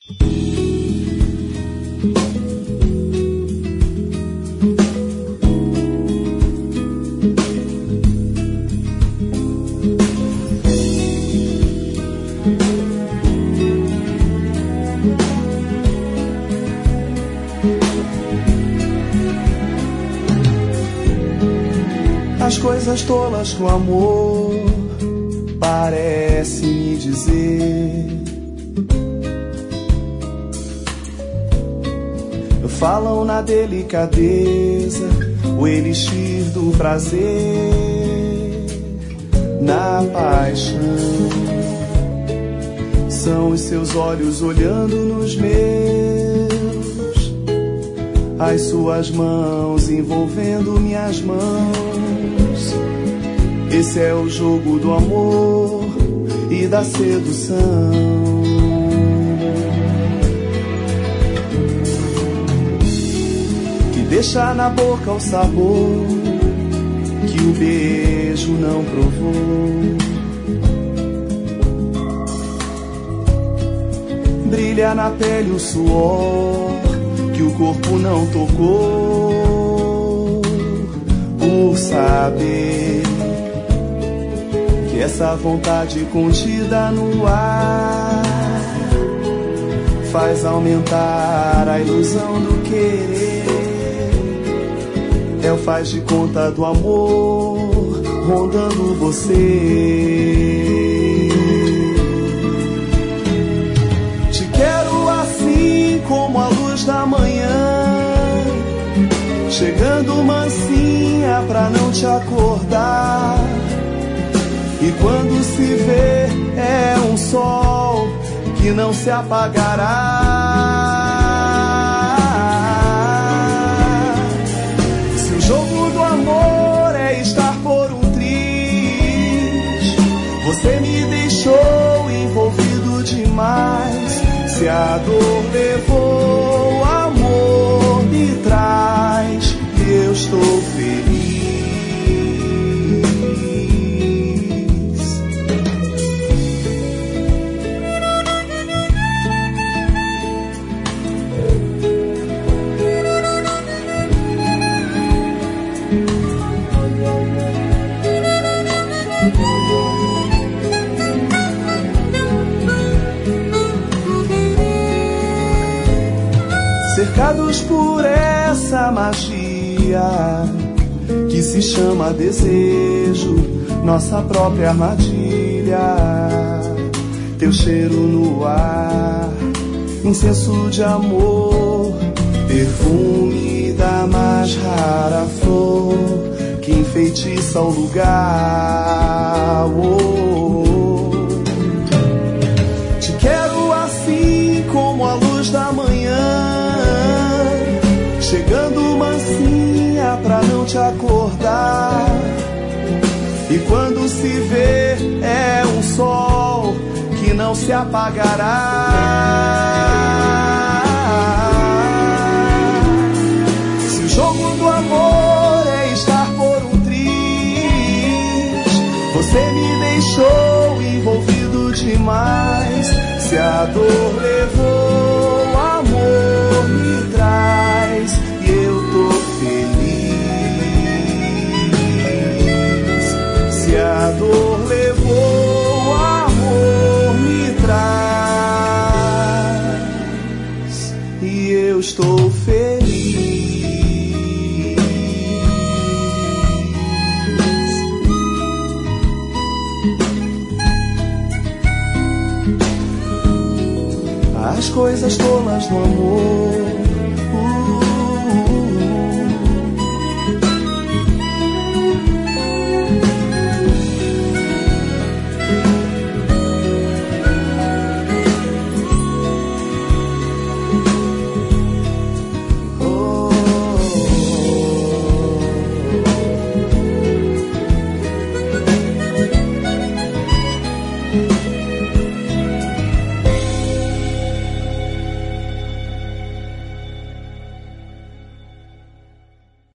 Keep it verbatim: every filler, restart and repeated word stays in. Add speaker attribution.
Speaker 1: As coisas tolas que o amor parece me dizer falam na delicadeza, o elixir do prazer, na paixão. São os seus olhos olhando nos meus, as suas mãos envolvendo minhas mãos. Esse é o jogo do amor e da sedução. Que deixa na boca o sabor que o beijo não provou. Brilha na pele o suor que o corpo não tocou. Por saber que essa vontade contida no ar faz aumentar a ilusão do querer. É o faz de conta do amor rondando você. Te quero assim como a luz da manhã, chegando mansinha pra não te acordar. E quando se vê é um sol que não se apagará. Se o jogo do amor é estar por um triz, você me deixou envolvido demais. Se a dor levou, o amor me traz, eu estou feliz. Cercados por essa magia que se chama desejo, nossa própria armadilha. Teu cheiro no ar, incenso de amor, perfume da mais rara flor que enfeitiça o lugar. Oh, oh. Te quero assim como a luz da manhã, chegando mansinha pra não te acordar. E quando se vê é um sol que não se apagará. Se o jogo do amor é estar por um triz, você me deixou envolvido demais. Se a dor levou, o amor me traz, e eu tô feliz. Se a dor levou, o amor me traz, e eu estou feliz. As coisas tolas do amor